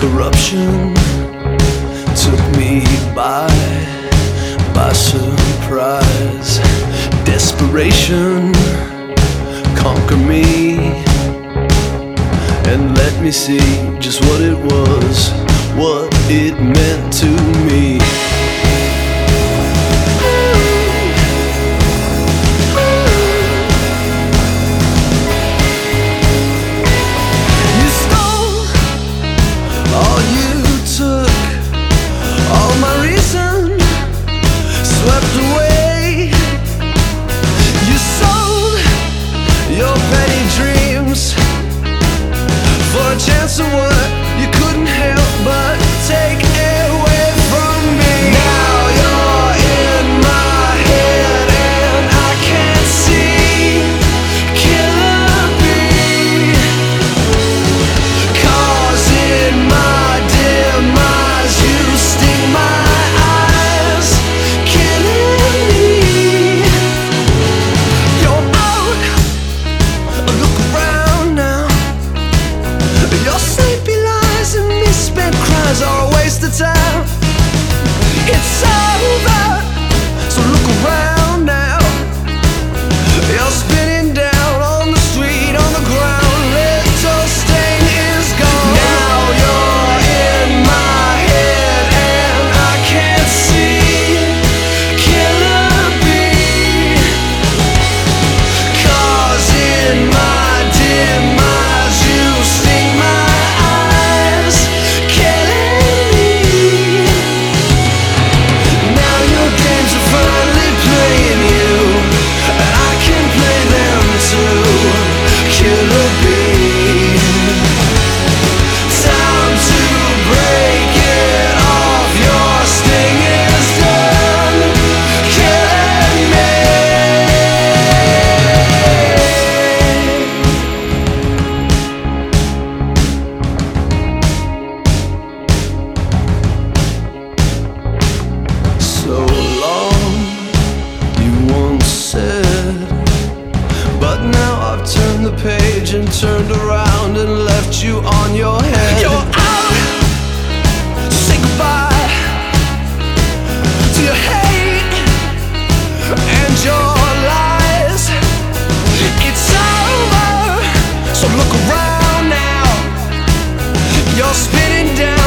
Corruption took me by surprise. Desperation conquered me and let me see just what it was, what it meant to me. You stole all you took, all my reason swept away. You sold your petty dreams for a chance of what you couldn't help but take away from me. Now you're in my head and I can't see killer bee, causing my demise. You sting my eyes, killing me. You're out, look around now. Your sleepy lies and misspent cries are a waste of time. It's over, so look around now. You're spinning down on the street, on the ground. Little stain is gone. Now you're in my head and I can't see killer bee, causing my demise. You sting my eyes, killing me. Now your games are finally playing you, and I can play them too. Killer bee, time to break it off. Your sting is done, killing me. So long, you once said, but now I've turned the page and turned around and left you on your head. You're out, so say goodbye to your hate and your lies. It's over, so look around now. You're spinning down